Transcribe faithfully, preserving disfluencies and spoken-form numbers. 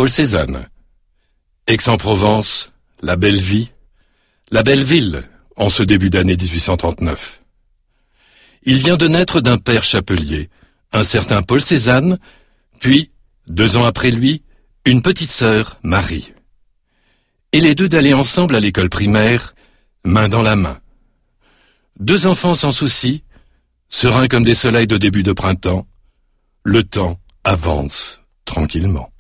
Paul Cézanne. Aix-en-Provence, la belle vie, la belle ville, en ce début d'année dix-huit cent trente-neuf. Il vient de naître d'un père chapelier, un certain Paul Cézanne, puis, deux ans après lui, une petite sœur, Marie. Et les deux d'aller ensemble à l'école primaire, main dans la main. Deux enfants sans souci, sereins comme des soleils de début de printemps, le temps avance tranquillement.